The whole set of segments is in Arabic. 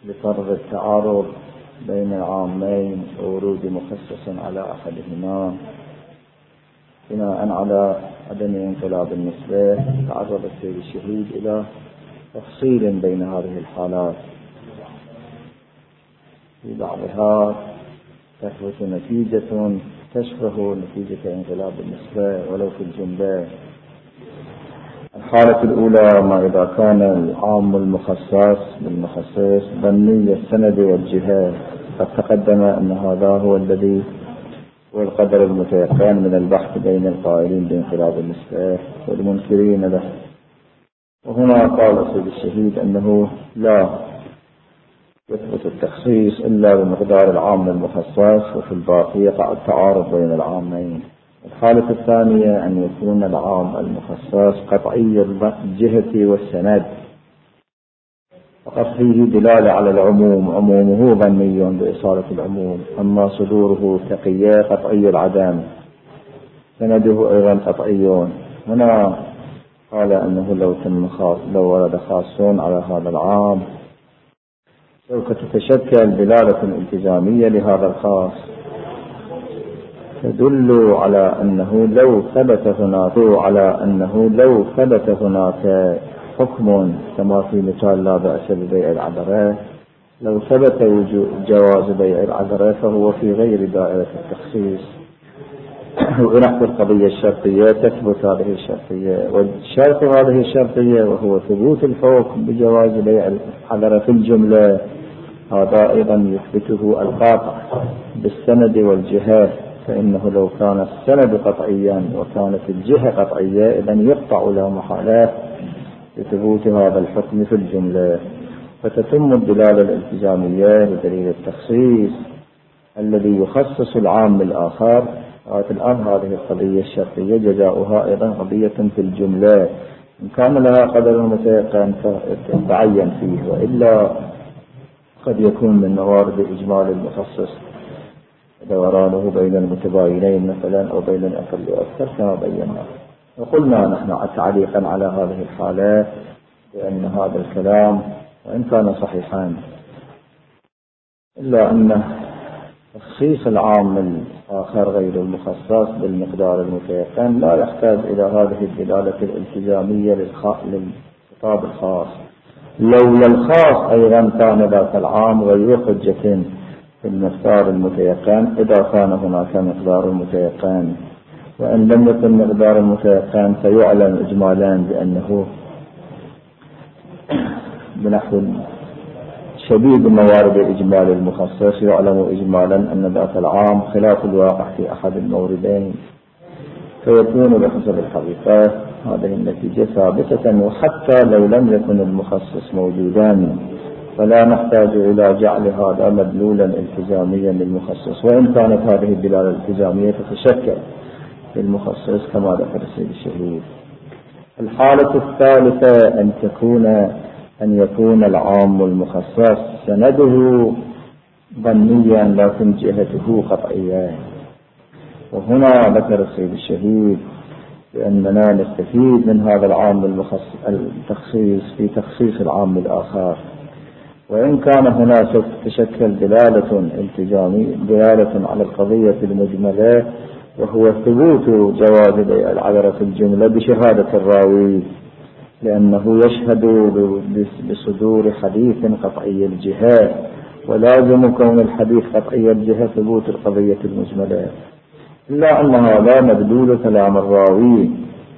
لفرض التعارض بين العامين وورود مخصص على أحدهما بناء على عدم انقلاب النسبة. تعرض السيد الشهيد إلى تفصيل بين هذه الحالات، في بعضها تثبت نتيجة تشبه نتيجة انقلاب النسبة ولو في الجملة. الحالة الأولى ما إذا كان العام المخصص بالمخصص ظني السند والجهة، قد تقدم أن هذا هو الذي هو القدر المتيقن من البحث بين القائلين بانقلاب النسبة والمنكرين له. وهنا قال السيد الشهيد أنه لا يثبت التخصيص إلا بمقدار العام المخصص، وفي الباقي يقع التعارض بين العامين. الحالة الثانية أن يكون العام المخصص قطعي الجهة والسند، فقط فيه دلالة على العموم، عمومه ظني بإصالة العموم، أما صدوره تقية قطعي العدم، سنده أيضا قطعي. هنا قال أنه لو ورد خاصون على هذا العام سوف تتشكل دلالة التزامية لهذا الخاص تدل على أنه لو ثبت هناك حكم كما في مثال لا بأس ببيع العذرة، لو ثبت جواز بيع العذرة فهو في غير دائرة التخصيص. ونحو القضية الشرطية تثبت هذه الشرطية، والشرط هذه الشرطية وهو ثبوت الحكم بجواز بيع العذرة في الجملة، هذا أيضا يثبته القاطع بالسند والجهة، فإنه لو كان السند قطعيا وكانت الجهة قطعية إذن يقطع لا محالة لثبوت هذا الحكم في الجملة، فتتم الدلالة الالتزامية بدليل التخصيص الذي يخصص العام الآخر. الآن هذه القضية الشرطية جزاؤها أيضا قضية في الجملة، إن كان لها قدر متيقن فتعين فيه، وإلا قد يكون من موارد إجمال المخصص دورانه بين المتباينين مثلا أو بين الأقل وأكثر كما بينا. وقلنا نحن تعليقا على هذه الحالة بأن هذا الكلام وإن كان صحيحا إلا أن تخصيص العام الآخر غير المخصص بالمقدار المتيقن لا يحتاج إلى هذه الدلالة الالتزامية للخطاب الخاص. لولا الخاص أيضا كان ذاك العام غير حجة في المقدار المتيقن إذا كان هناك مقدار متيقن، وإن لم يكن مقدار متيقن فيعلم إجمالا بأنه بنحو شديد موارد إجمال المخصص يعلم إجمالا أن ذاك العام خلاف الواقع في أحد الموردين، فيكون بحسب الحقيقة هذه النتيجة ثابتة. وحتى لو لم يكن المخصص موجودا فلا نحتاج إلى جعل هذا مدلولا التزاميا للمخصص، وإن كانت هذه الدلالة الالتزامية تتشكل في المخصص كما ذكر السيد الشهيد. الحالة الثالثة أن يكون العام المخصص سنده ظنيا لكن جهته قطعية. وهنا ذكر السيد الشهيد بأننا نستفيد من هذا العام التخصيص في تخصيص العام الآخر، وإن كان هنا سوف تشكل دلالة التزامية دلالة على القضية المجملة، وهو ثبوت جواز بيع العذرة في الجملة بشهادة الراوي، لأنه يشهد بصدور حديث قطعي الجهة، ولازم كون الحديث قطعي الجهة ثبوت القضية المجملة، إلا أن هذا مدلول كلام الراوي.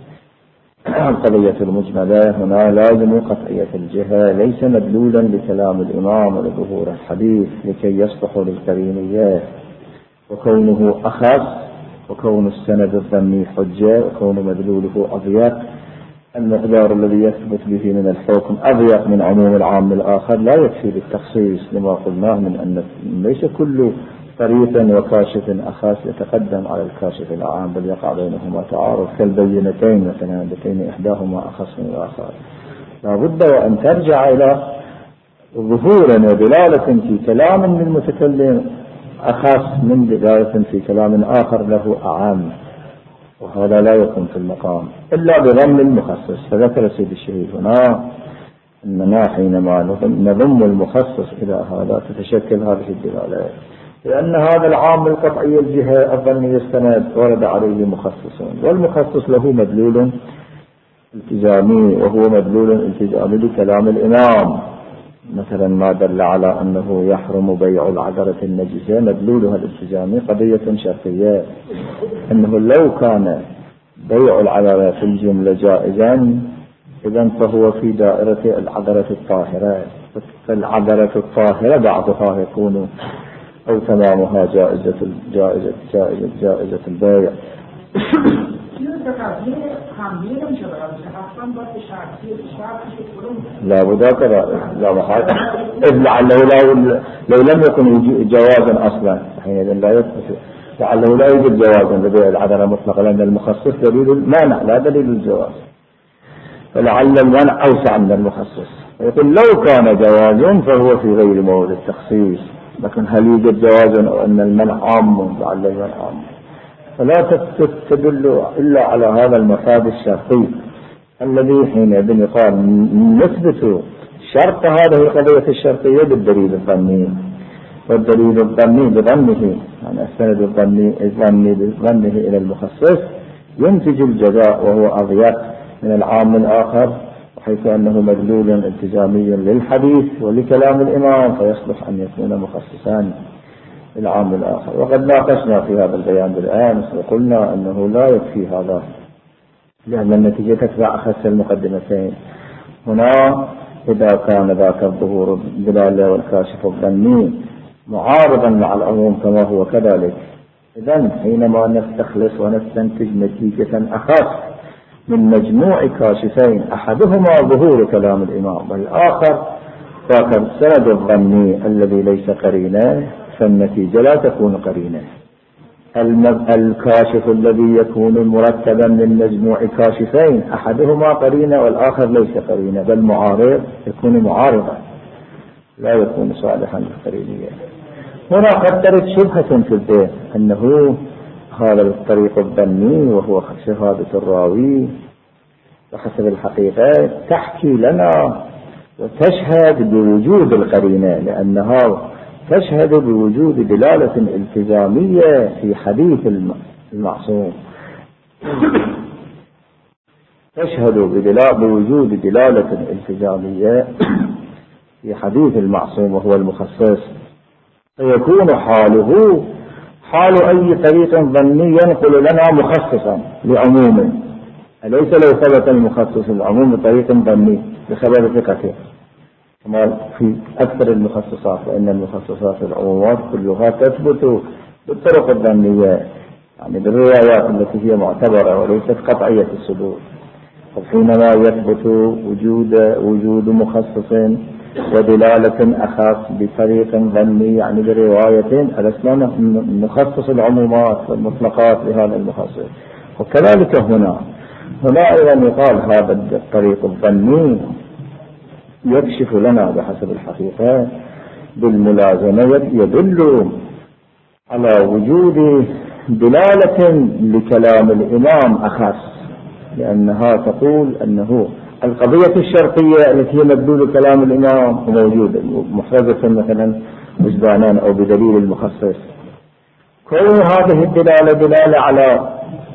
القضية المجملة هنا لازم قطعية الجهة، ليس مدلولا لكلام الإمام ولظهور الحديث لكي يصلح للقرينية، وكونه أخص وكون السند الظني حجة وكون مدلوله أضيق، المقدار الذي يثبت به من الحكم أضيق من عموم العام الآخر لا يكفي للتخصيص، لما قلناه من أن ليس كل طريق وكاشف أخص يتقدم على الكاشف العام، بل يقع بينهما تعارض كالبينتين مثلا التين إحداهما أخص من الآخر. لا بد وأن ترجع إلى ظهور ودلالة في كلام من المتكلم أخص من دلالة في كلام آخر له أعم، وهذا لا يكون في المقام إلا بضم المخصص. فذكر السيد الشهيد هنا أننا حينما نضم المخصص إلى هذا تتشكل هذه الدلالة، لأن هذا العام القطعي الجهة الظني السند ورد عليه مخصصون، والمخصص له مدلول التزامي، وهو مدلول التزامي لكلام الإمام. مثلا ما دل على أنه يحرم بيع العذرة النجسة مدلولها الالتزامي قضية شرطية، أنه لو كان بيع العذرة في الجملة جائزا إذن فهو في دائرة العذرة الطاهرة، فالعذرة الطاهرة بعضها يكون أو تمامها جائزة البيع. لا بد لا محال، لعله لو لم يكن جوازا أصلا حينئذ لا يثبت، لعله لا يوجد جوازا لبيع العذرة مطلقا، لأن المخصص دليل المانع لا دليل الجواز، فلعل المنع أوسع من المخصص. يقول لو كان جواز فهو في غير موضع التخصيص، لكن هل يوجد جواز أو أن المنع عام؟ لعل المنع عام، فلا تدل إلا على هذا المفاد الشرطي الذي حينئذ يقال نثبت شرط هذه القضية الشرطية بالدليل الظني، والدليل الظني بظنه يعني السند الظني بظنه إلى المخصص ينتج الجزاء، وهو أضيق من العام الآخر، حيث أنه مدلول التزامي للحديث ولكلام الإمام، فيصلح أن يكون مخصصان العام الآخر. وقد ناقشنا في هذا البيان بالآن وقلنا أنه لا يكفي هذا، لأن النتيجة تتبع أخس المقدمتين. هنا إذا كان ذاك الظهور الدلالة والكاشف الظني معارضا مع العموم كما هو كذلك، إذن حينما نستخلص ونستنتج نتيجة أخص من مجموع كاشفين أحدهما ظهور كلام الإمام والآخر ذاك السند الظني الذي ليس قرينة، فالنتيجة لا تكون قرينة. الكاشف الذي يكون مرتبا من مجموع كاشفين أحدهما قرينة والآخر ليس قرينة بل معارض يكون معارضا، لا يكون صالحا للقرينية. هنا قد ترد شبهة في الذهن أنه هذا الطريق الظني وهو شهادة الراوي وحسب الحقيقة تحكي لنا وتشهد بوجود القرينة، لأنها تشهد بوجود دلالة التزامية في حديث المعصوم، تشهد بوجود دلالة التزامية في حديث المعصوم وهو المخصص، فيكون حاله حال أي طريق ظني ينقل لنا مخصصا لعمومه، أليس لو ثبت المخصص العموم بطريق ظني بسبب ثقته كما في أكثر المخصصات، وإن المخصصات العمومات كلها تثبت بالطرق الظنية يعني بالروايات التي هي معتبرة وليست قطعية الصدور. فحينما يثبت وجود مخصص ودلالة أخص بطريق ظني يعني برواية ألسنا نخصص العمومات والمطلقات لهذا المخصص. وكذلك هنا أيضا يقال هذا الطريق الظني يكشف لنا بحسب الحقيقة بالملازمة، يدل على وجود دلالة لكلام الإمام أخص، لأنها تقول أنه القضية الشرطية التي هي مدلول كلام الإمام موجودة محرزة مثلا وجدانا أو بدليل المخصص، كل هذه الدلالة دلالة على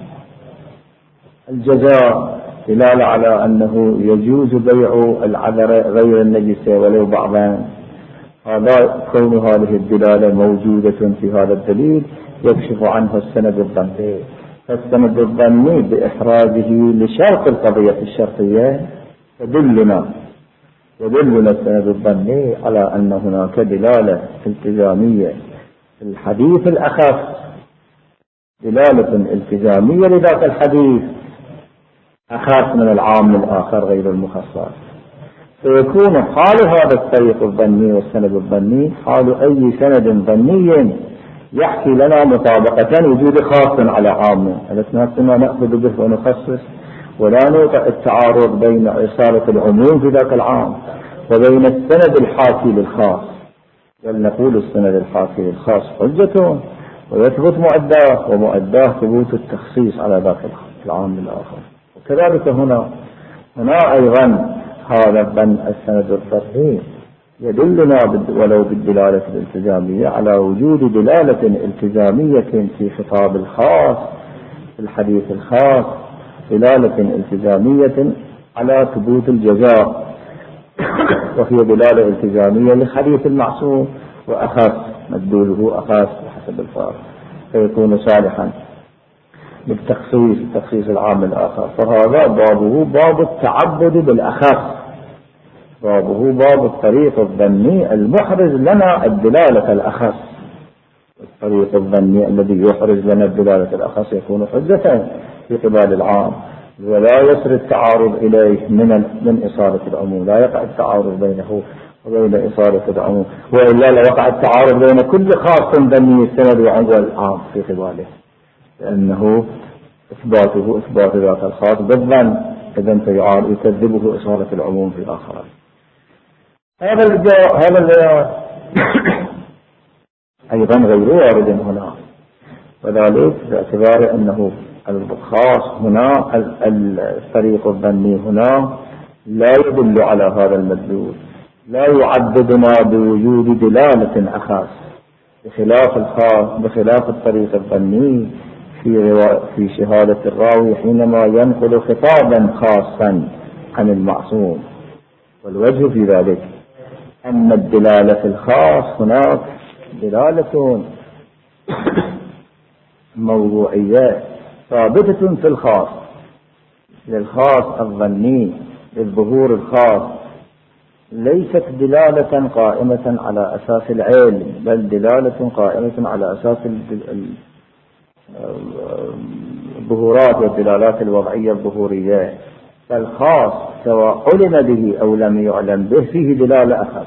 الجزاء، دلالة على أنه يجوز بيع العذرة غير النجسة ولو بعضا، هذا كون هذه الدلالة موجودة في هذا الدليل يكشف عنه السند الظني. فالسند الظني بإحرازه لشرط القضية الشرطية يدلنا السند الظني على أن هناك دلالة التزامية في الحديث الأخص، دلالة التزامية لذاك الحديث أخص من العام الآخر غير المخصص، فيكون حال هذا الطريق الظني والسند الظني حال أي سند ظني يحكي لنا مطابقة وجود خاص على عام، لسنا نأخذ به ونخصص ولا نوقع التعارض بين إصالة العموم في ذاك العام وبين السند الحاكي للخاص، بل نقول السند الحاكي للخاص حجة ويثبت مؤداه، ومؤداه ثبوت التخصيص على ذاك العام الآخر. وكذلك هنا أيضا هذا السند الفرعي يدلنا ولو بالدلالة الالتزامية على وجود دلالة التزامية في خطاب الخاص في الحديث الخاص، دلالة التزامية على ثبوت الجزاء، وهي دلالة التزامية لحديث المعصوم وأخص مدلوله أخص بحسب الفارق، فيكون صالحا بالتخصيص التخصيص العام الآخر. فهذا بابه باب التعبد بالأخص، بابه باب الطريق الظني المحرز لنا الدلالة الأخص. الطريق الظني الذي يحرز لنا الدلالة الأخص يكون حجة في قبال العام، ولا يسر التعارض إليه من إصالة العموم، لا يقع التعارض بينه وبين إصالة العموم، وإلا لوقع التعارض بين كل خاص ظني السند والعام في قباله، لأنه إثباته إثبات ذات الخاص بالظن، إذن يكذبه إصالة العموم في الآخرين. هذا أيضا غير وارد هنا، وذلك باعتبار أنه الخاص هنا الطريق الظني هنا لا يدل على هذا المدلول، لا يعددنا بوجود دلالة أخاص، بخلاف الخاص بخلاف الطريق الظني في شهادة الراوي حينما ينقل خطابا خاصا عن المعصوم. والوجه في ذلك أن الدلالة في الخاص هناك دلالة موضوعية ثابتة في الخاص للخاص الظني للظهور الخاص، ليست دلالة قائمة على أساس العلم، بل دلالة قائمة على أساس الظهورات والدلالات الوضعية الظهورية. فالخاص سواء علم به أو لم يعلم به فيه دلالة أخص.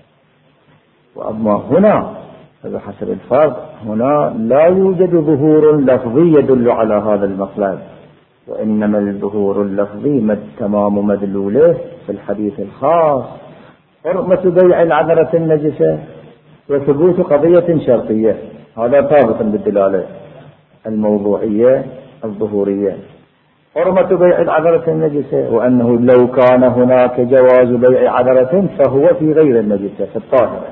وأما هنا فبحسب الفرق هنا لا يوجد ظهور لفظي يدل على هذا المطلب، وإنما الظهور اللفظي تمام مدلوله في الحديث الخاص حرمة بيع العذرة النجسة وثبوت قضية شرطية، هذا ثابت بالدلالة الموضوعية الظهورية، حرمة بيع العذرة النجسة، وأنه لو كان هناك جواز بيع عذرة فهو في غير النجسة في الطاهرة.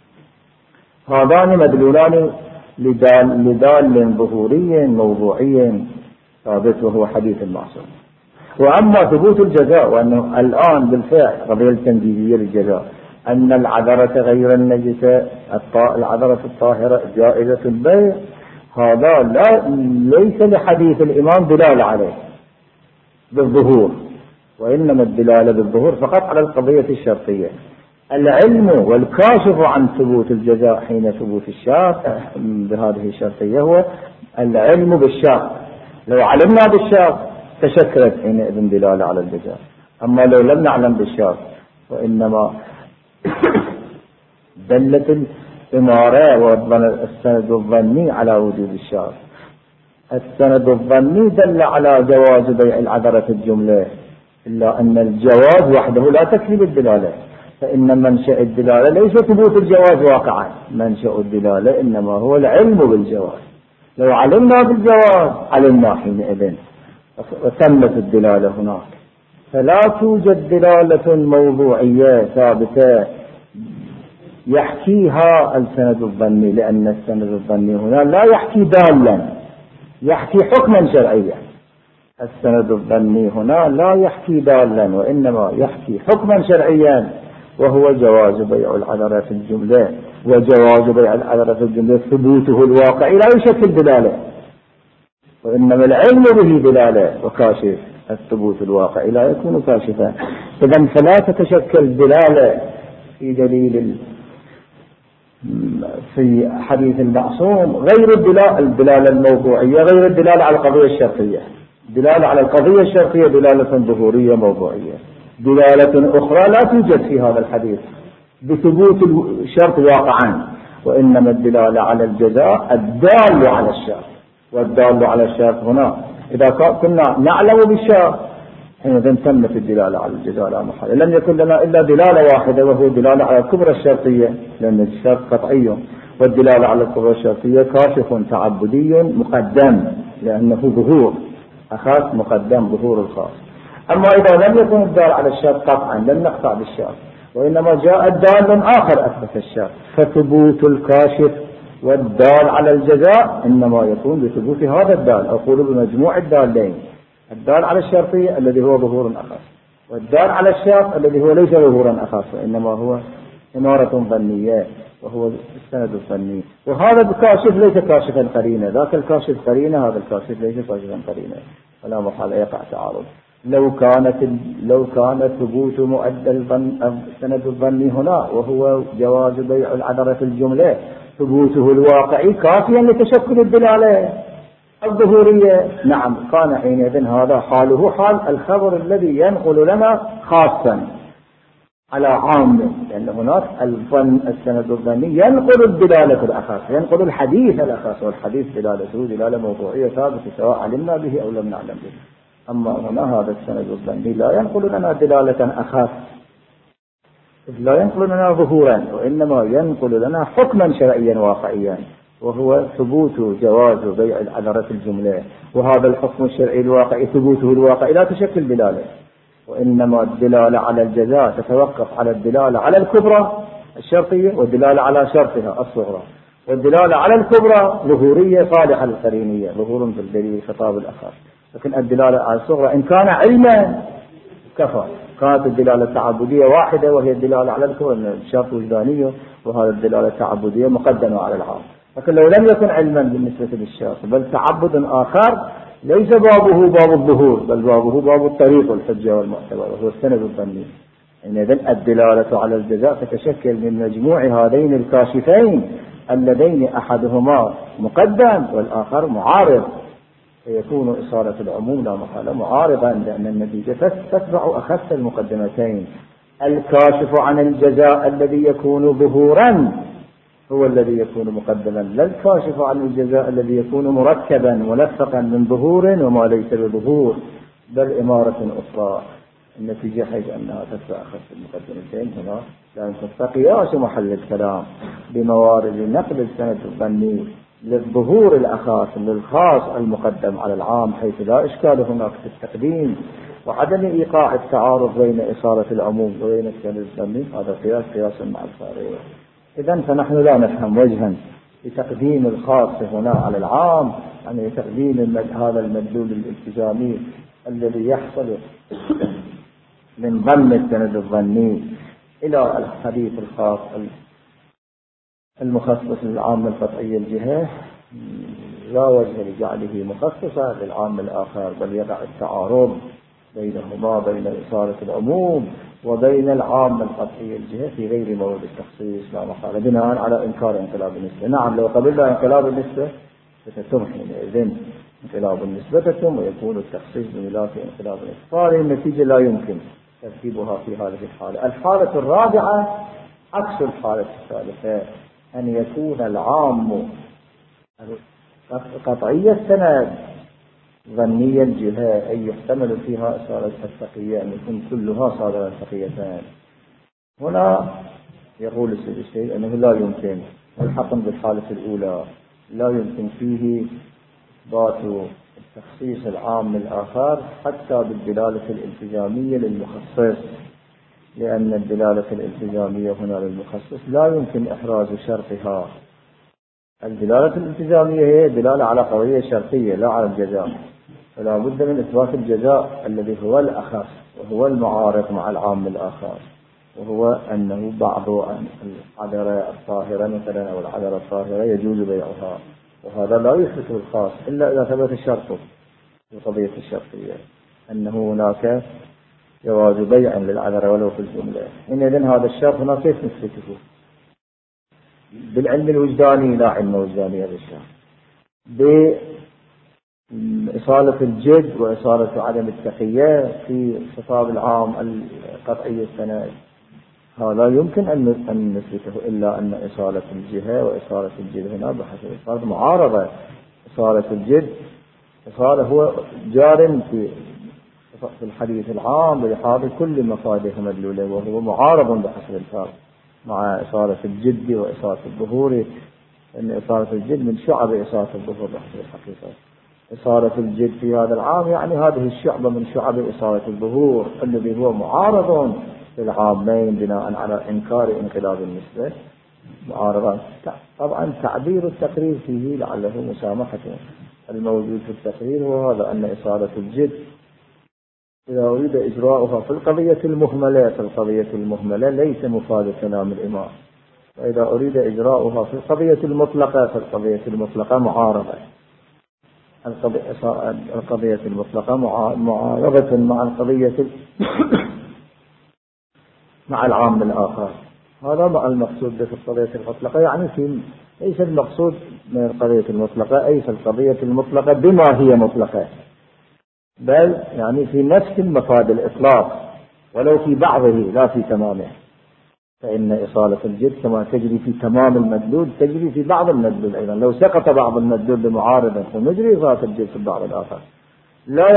هذان مدلولان لدال ظهوري موضوعي ثابت وهو حديث المعصوم. وأما ثبوت الجزاء وأنه الآن بالفعل قضية التنجيزية للجزاء أن العذرة غير النجسة العذرة الطاهرة جائزة البيع، هذا ليس لحديث الإمام دلالة عليه بالظهور، وإنما الدلالة بالظهور فقط على القضية الشرطية. العلم والكاشف عن ثبوت الجزاء حين ثبوت الشرط بهذه الشرطية هو العلم بالشرط. لو علمنا بالشرط تشكلت حينئذ دلالة على الجزاء، أما لو لم نعلم بالشرط وإنما دلت الإمارة والسند الظني على وجود الشرط. السند الظني دل على جواز بيع العذرة الجملة، إلا أن الجواز وحده لا تكفي بالدلالة، فإن منشأ الدلالة ليس ثبوت الجواز واقعا، منشأ الدلالة إنما هو العلم بالجواز. لو علمنا بالجواز علمنا حينئذ وتمت الدلالة هناك. فلا توجد دلالة موضوعية ثابتة يحكيها السند الظني، لأن السند الظني هنا لا يحكي دالا، يحكي حكما شرعيا. السند الظني هنا لا يحكي دالا وإنما يحكي حكما شرعيا، وهو جواز بيع العذرة في الجملة، وجواز بيع العذرة في الجملة ثبوته الواقعي لا يشكل دلالة، وإنما العلم به دلالة وكاشف، الثبوت الواقعي لا يكون كاشفا. إذن فلا تتشكل دلالة في دليل في حديث المعصوم غير الدلالة الموضوعية، غير الدلالة على القضية الشرطية. دلالة على القضية الشرطية دلالة ظهورية موضوعية. دلالة أخرى لا توجد في هذا الحديث بثبوت الشرط واقعا، وإنما الدلالة على الجزاء الدال على الشرط، والدال على الشرط هنا إذا كنا نعلم بالشرط حينئذ تمت الدلالة على الجزاء لا محالة. لم يكن لنا إلا دلالة واحدة وهو دلالة على الكبرى الشرطية، لأن الشرط قطعي، والدلالة على الكبرى الشرطية كاشف تعبدي مقدم، لأنه ظهور أخاص مقدم ظهور الخاص. أما إذا لم يكن الدال على الشرط قطعا لم نقطع بالشرط، وإنما جاء دال آخر أثبت الشرط، فثبوت الكاشف والدال على الجزاء إنما يكون بثبوت هذا الدال، أقول بمجموع الدالين، الدال على الشرطية الذي هو ظهور أخص، والدال على الشرط الذي هو ليس ظهورا أخص وإنما هو إمارة ظنية وهو السند الظني. وهذا الكاشف ليس كاشفا قرينة، ذاك الكاشف قرينة، هذا الكاشف ليس كاشفا قرينة، فلا محال يقع تعارض. لو كان ثبوت مؤدى السند الظني هنا وهو جواز بيع العذرة في الجملة ثبوته الواقعي كافيا لتشكل الدلالة الظهورية، نعم كان حينئذ هذا حاله حال الخبر الذي ينقل لنا خاصا على عام، لأن هناك السند الظني ينقل الدلالة الأخص، ينقل الحديث الأخص، والحديث دلالته دلالة موضوعية ثابتة سواء علمنا به أو لم نعلم به. أما هنا هذا السند الظني لا ينقل لنا دلالة أخص، لا ينقل لنا ظهورا، وإنما ينقل لنا حكما شرعيا واقعيا، وهو ثبوت جواز بيع العذرة في الجملة، وهذا الحكم الشرعي الواقعي ثبوته الواقعي لا تشكل دلالة، وإنما الدلالة على الجزاء تتوقف على الدلالة على الكبرى الشرطية والدلالة على شرطها الصغرى، والدلالة على الكبرى ظهورية صالحة للقرينية، ظهور في الدليل خطاب الأخر، لكن الدلالة على الصغرى إن كان علما كفى، كانت الدلالة التعبدية واحدة وهي الدلالة على الكبرى الشرط وجدانية، وهذا الدلالة التعبدية مقدمة على العام. لكن لو لم يكن علما بالنسبة للشرط بل تعبد آخر ليس بابه باب الظهور بل بابه باب الطريق والحجة والمعتبر وهو السند الظني، إذن الدلالة على الجزاء تتشكل من مجموع هذين الكاشفين اللذين أحدهما مقدم والآخر معارض، فيكون إصالة العموم لا محالة معارضا، لأن النتيجة تتبع أخص المقدمتين. الكاشف عن الجزاء الذي يكون ظهورا هو الذي يكون مقدما، لا الكاشف عن الجزاء الذي يكون مركبا ملفقا من ظهور وما ليس بظهور بل إمارة أخرى. النتيجة حيث أنها تتبع أخص المقدمتين هنا لأن تستقياس محل الكلام بموارد نقل السند الظني للظهور الأخاص للخاص المقدم على العام، حيث لا إشكال هناك في التقديم وعدم إيقاع التعارض بين إصالة العموم وبين السند الظني، هذا قياس مع الفارق. إذن فنحن لا نفهم وجها لتقديم الخاص هنا على العام، يعني تقديم هذا المدلول الالتزامي الذي يحصل من ضمن السند الظني إلى الحديث الخاص المخصص للعام القطعي الجهة، لا وجه لجعله مخصصا للعام الآخر، بل يضع التعارض بينهما بين إصالة العموم وبين العام القطعي الجهة في غير مورد التخصيص لا محالة، بناء على إنكار انقلاب النسبة. نعم لو قبلنا انقلاب النسبة ستتم حينئذ انقلاب النسبة تتم ويكون التخصيص بملاك انقلاب النسبة، هذه النتيجة لا يمكن ترتيبها في هذه الحالة. الحالة الرابعة عكس الحالة الثالثة، أن يكون العام قطعي السند ظني الجهة أي يحتمل فيها إصالة التقية، أن يكون كلها صادرة تقيتان. هنا يقول السيد أنه لا يمكن، والحكم بالحالة الأولى لا يمكن فيه إثبات التخصيص العام الآخر حتى بالدلالة الالتزامية للمخصص، لأن الدلالة الالتزامية هنا للمخصص لا يمكن إحراز شرطها. الدلالة الالتزامية هي دلالة على قضية شرطية لا على الجزاء، فلا بد من إثبات الجزاء الذي هو الأخص وهو المعارض مع العام الآخر، وهو أنه بعض العذرة الطاهرة مثلا أو العذرة الطاهرة يجوز بيعها، وهذا لا يثبته الخاص إلا إذا ثبت الشرط في القضية الشرطية أنه هناك جواز بيع للعذرة ولو في الجملة. إذن هذا الشرط هنا كيف نثبته؟ بالعلم الوجداني لا علم وجداني هذا الشرط، بإصالة الجد وإصالة عدم التقية في خطاب العام القطعي السند، هذا يمكن أن نثبته، إلا أن إصالة الجهة وإصالة الجد هنا بحسب إصالة معارضة. إصالة الجد إصالة هو جار في الحديث العام بإحاطة كل مفاده مدلولة، وهو معارض بحسب الفرق مع إصالة الجد وإصالة الظهور، أن إصالة الجد من شعب إصالة الظهور بحسب الحقيقة. إصالة الجد في هذا العام يعني هذه الشعبة من شعب إصالة الظهور الذي هو معارض للعامين بناء على إنكار انقلاب النسبة. معارضة طبعا تعبير التقرير فيه لعله مسامحة. الموجود في التقرير هو هذا أن إصالة الجد إذا أريد إجراؤها في القضية المهملة ليس مفاد كلام الإمام، وإذا أريد إجراؤها في القضية المطلقة معارضة. القضية المطلقة معارضة مع القضية مع العام الآخر. هذا مع المقصود في القضية المطلقة، يعني ليس المقصود من القضية المطلقة أي في القضية المطلقة بما هي مطلقة، بل يعني في نفس المفاد الإطلاق ولو في بعضه لا في تمامه. فإن إصالة الجد كما تجري في تمام المدلول تجري في بعض المدلول أيضا. لو سقط بعض المدلول بمعارضة فنجري إصالة الجد في البعض الآخر. لا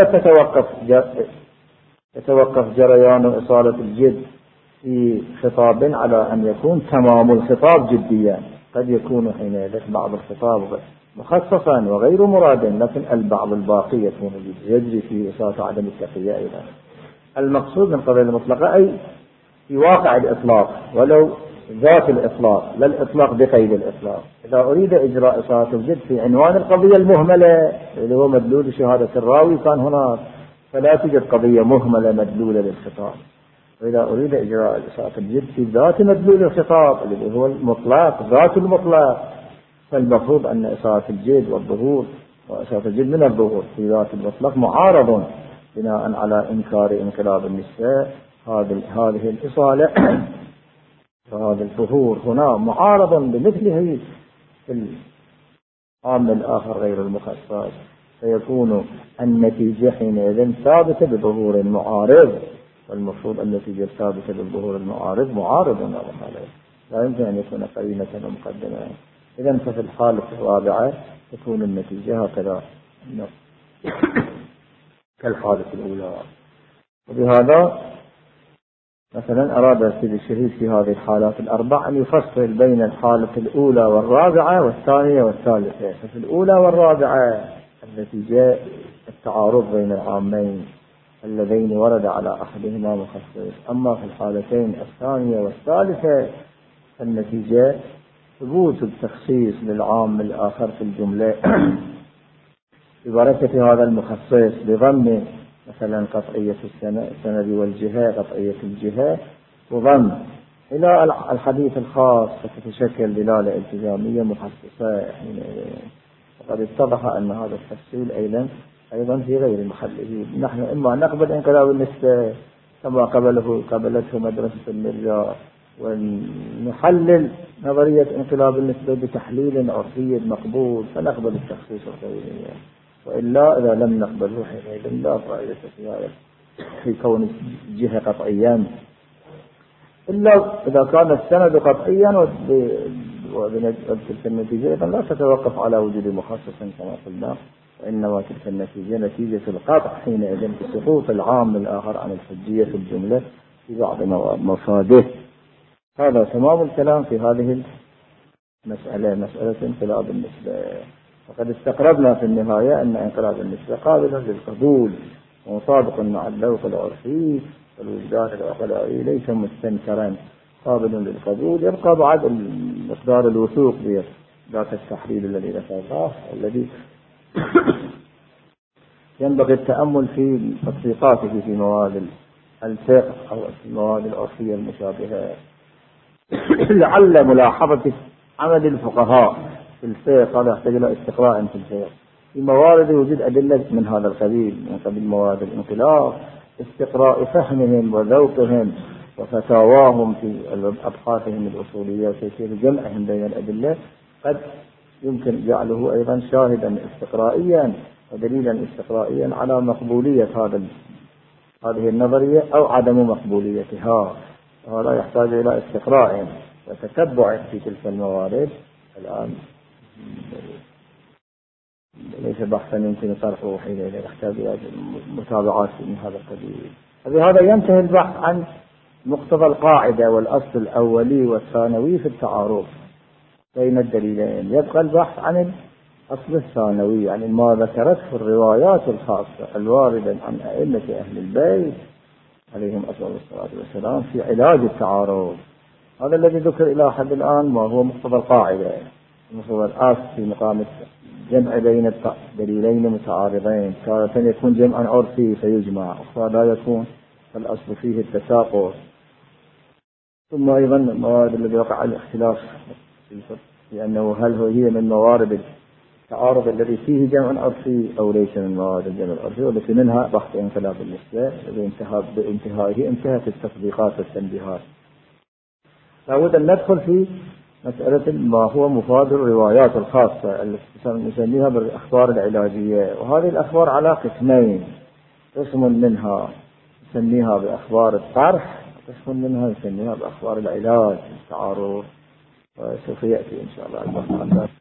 يتوقف جريان إصالة الجد في خطاب على أن يكون تمام الخطاب جديا، قد يكون حينئذ بعض الخطاب مخصصا وغير مرادا، لكن البعض الباقي يكون يجري في إصالة عدم التقية أيضا. المقصود من القضية المطلقة أي في واقع الإطلاق ولو ذات الإطلاق، لا الإطلاق بقيد الإطلاق. إذا أريد إجراء إصالة الجد في عنوان القضية المهملة اللي هو مدلول شهادة الراوي كان هناك، فلا توجد قضية مهملة مدلولة للخطاب. وإذا أريد إجراء إصالة الجد في ذات مدلول الخطاب اللي هو المطلق ذات المطلق، فالمفروض أن إصالة الجد والظهور وإصالة الجد من الظهور في ذات المطلق معارض بناء على إنكار انقلاب النساء. هذه الإصالة وهذا الظهور هنا معارضا بمثله في العام الآخر غير المخصص، فيكون النتيجة حينئذ ثابتة بظهور معارض، والمفروض النتيجة ثابتة بالظهور المعارض معارض على لا يمكن أن يكون قرينة ومقدمة. إذا ففي الحالة الرابعة تكون النتيجة هكذا كالحالة الأولى. وبهذا مثلا أراد السيد الشهيد في هذه الحالات الأربع أن يفصل بين الحالة الأولى والرابعة والثانية والثالثة. ففي الأولى والرابعة النتيجة التعارض بين العامين اللذين ورد على أحدهما مخصص، أما في الحالتين الثانية والثالثة النتيجة ثبوت التخصيص للعام الآخر في الجملة ببركة هذا المخصص بضم مثلا قطعية السند والجهة قطعية الجهة وضم إلى الحديث الخاص فتتشكل دلالة التزامية مخصصة. وقد اتضح أن هذا التفصيل أيضا في غير محله. نحن إما نقبل انقلاب النسبة كما قبلته مدرسة المرجع، ونحلل نظرية انقلاب النسبة بتحليل عرفي مقبول فنقبل التخصيص الغيري، وإلا إذا لم نقبله حينئذ لا فائدة في كون الجهة قطعيا، إلا إذا كان السند قطعيا وتلك النتيجة لا تتوقف على وجود مخصص كما قلنا، وإنما تلك النتيجة نتيجة القطع حينئذ بسقوط العام الآخر عن الحجية في الجملة في بعض مفاده. هذا تمام الكلام في هذه المسألة، مسألة انقلاب النسبة. وقد استقربنا في النهاية أن انقلاب النسبة قابل للقبول ومطابق مع الذوق العرفي والوجدان العقلائي، ليس مستنكرا قابل للقبول. يبقى بعد مقدار الوثوق بذاك التحليل الذي ذكرناه الذي ينبغي التأمل في تطبيقاته في مواد الفقه أو في المواد العرفية المشابهة. لعل ملاحظة عمل الفقهاء في الفقه هذا يحتاج إلى استقراء في الفقه في موارد وجود أدلة من هذا القبيل، من قبل مواد الانقلاب، استقراء فهمهم وذوقهم وفتاواهم في أبحاثهم الأصولية وكيفية جمعهم بين الأدلة قد يمكن جعله أيضا شاهدا استقرائيا ودليلا استقرائيا على مقبولية هذه النظرية أو عدم مقبوليتها. وهذا يحتاج إلى استقراء وتتبع في تلك الموارد. الآن ليس بحثا يمكن طرحه حينئذ، يحتاج إلى متابعات من هذا القبيل. بهذا ينتهي البحث عن مقتضى القاعدة والأصل الأولي والثانوي في التعارض بين الدليلين. يبقى البحث عن الأصل الثانوي يعني ما ذكرته الروايات الخاصة الواردة عن أئمة أهل البيت عليهم أفضل الصلاة والسلام في علاج التعارض. هذا الذي ذكر إلى حد الآن ما هو مقتضى القاعدة، مقتضى الأصل في مقام جمع بين دليلين متعارضين، تارة يكون جمعا عرفي فيجمع، أخرى لا يكون، فالأصل فيه التساقط. ثم أيضا الموارد التي وقع الاختلاف لأنه هل هي من موارد التعارض الذي فيه جمع عرفي أو ليس من موارد الجمع العرفي، والتي منها بحث انقلاب النسبة بانتهائه انتهت التطبيقات والتنبيهات. لابد أن ندخل في مسألة ما هو مفاد الروايات الخاصة التي نسميها بالأخبار العلاجية، وهذه الأخبار على قسمين، قسم منها نسميها بأخبار الطرح، قسم منها نسميها بأخبار العلاج التعارض، وسوف يأتي إن شاء الله البحث عن ذلك.